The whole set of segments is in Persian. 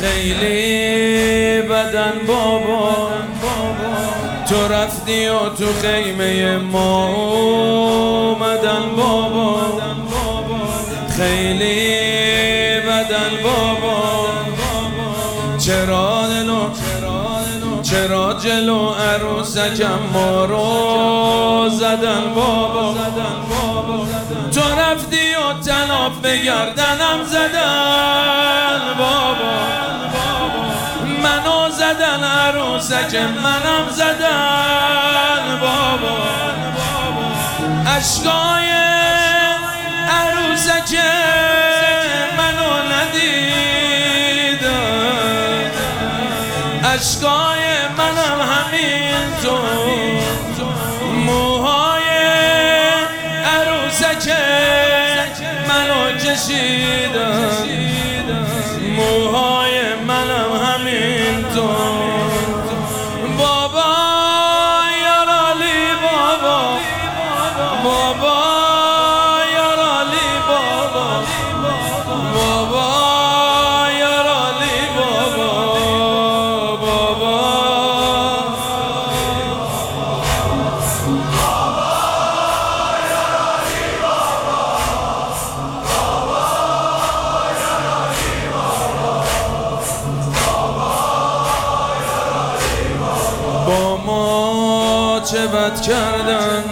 خیلی بدن بابا تو رفتی و تو خیمه ما اومدن بابا خیلی بدن بابا چرا جلو عروسکم ما رو زدن بابا تو رفتی و تناف به گردنم زدن بابا منو زدن عروسک منم زدن بابا اشکای عروسک منو ندیدن اشکای منم همینطور موهای عروسک منو کشیدن موهای منم همینطور بابا یارالی بابا بابا یارالی بابا بابا یارالی بابا بابا با ما چه بد کردن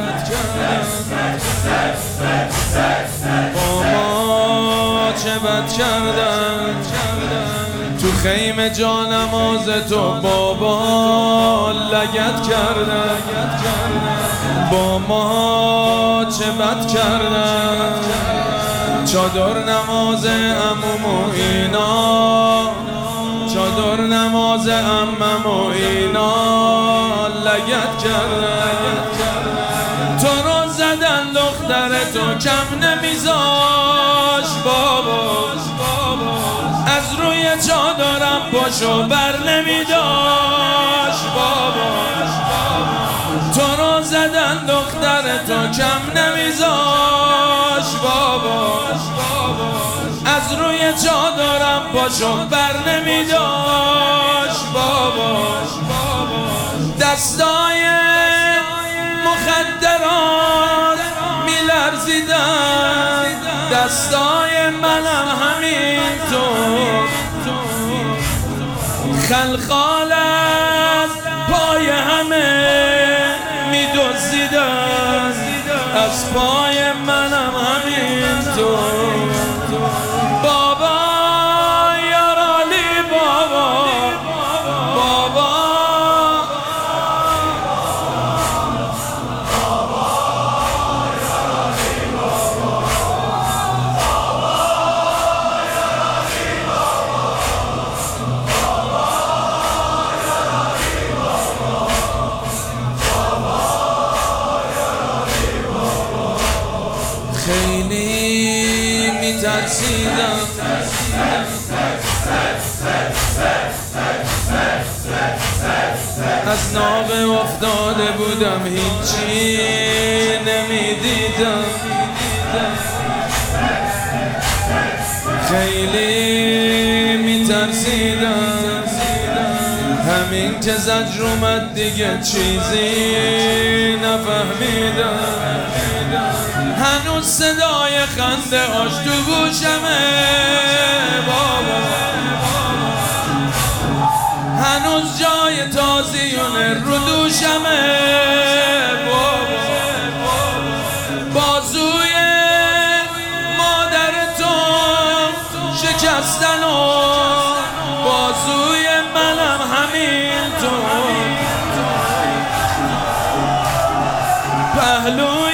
با ما چه بد کردن تو خیمه جانماز تو بابا لگد کردن با ما چه بد کردن چادر نماز عموم و اینا چادر نماز عمم و اینا لگد کردن تو رو زدن دختر تو کم نمیذاش بابا از روی چادرم پاشو بر نمیداش بابا تو رو زدن دختر تو کم نمیذاش بابا از روی چادرم پاشو بر نمیداش بابا دستای مخدرات میلرزیدن دستای منم همینطور خلخال از پای همه میدزدیدن از پای منم همینطور بابا یارالی بابا بابا خیلی میترسیدم از ناب افتاده بودم هیچی نمیدیدم خیلی میترسیدم همین که زجر اومد دیگه چیزی نفهمیدم هنوز صدای خنده هاش تو گوشمه بابا هنوز جای تازیونه رو دوشمه بابا بازوی مادر تو شکستن و بازوی منم همینطور پهلوی